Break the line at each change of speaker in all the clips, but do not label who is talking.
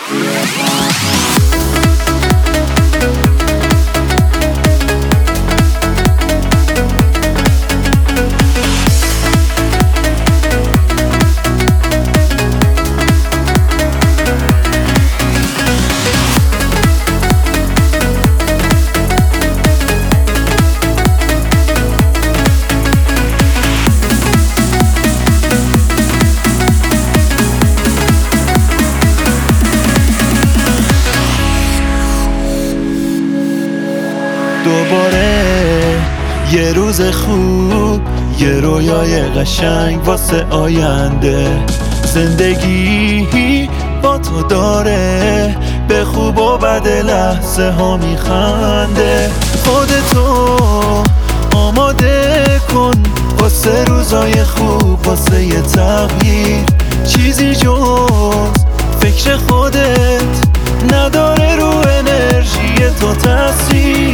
دوباره یه روز خوب، یه رویای قشنگ واسه آینده. زندگی با تو داره به خوب و بد لحظه ها میخنده. خودتو آماده کن واسه روزای خوب، واسه یه تغییر. چیزی جز فکر خودت نداره رو انرژی تو تاثیر.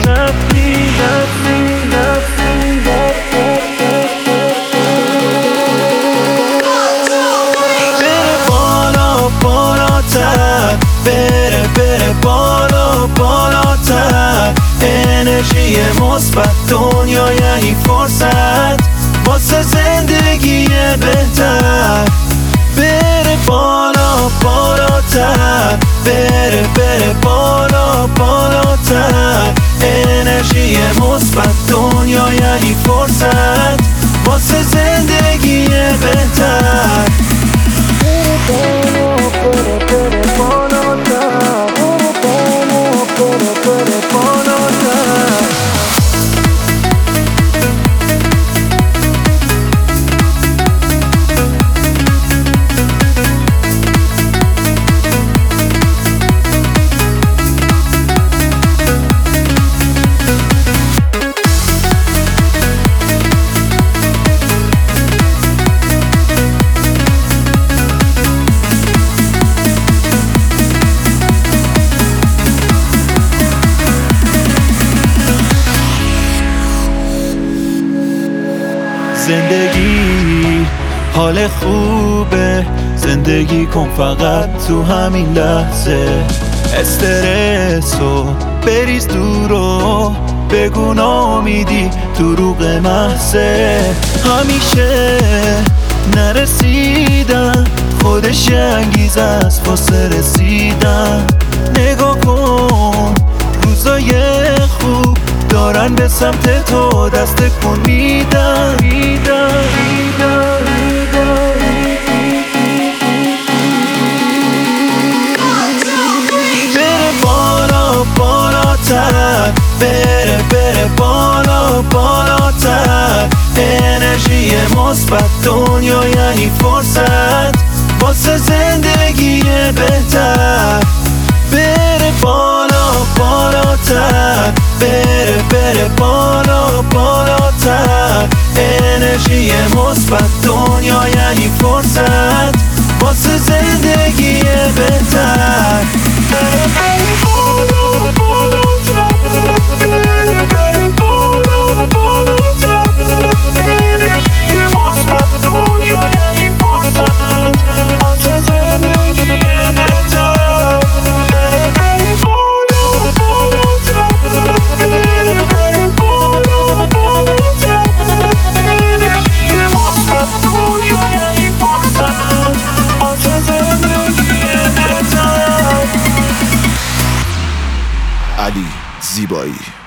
بره بالا بالاتر، بره بالا بالاتر. انرژی مثبت دنیا یعنی فرصت واسه زندگی بهتر. بره بالا بالاتر، بره بالا بالاتر. انرژی مثبت دنیا یعنی فرصت واسه زندگی بهتر. بره بالاتر، بره بالاتر. زندگی حال خوبه، زندگی کن فقط تو همین لحظه. استرسو بریز دور و بگو ناامیدی دروغ محضه. همیشه نرسیدن خودش انگیزه است واسه رسیدن. نگاه کن روزای خوب دارن به سمت تو دست کن میدن. بره بالا بالاتر، بره بالا بالاتر. انرژی مثبت دنیا یعنی فرصت واسه زندگی بهتر. بره بالا بالاتر، بره بالا بالاتر. انرژی مثبت دنیا یعنی فرصت واسه زندگی بهتر.
علی زیبایی.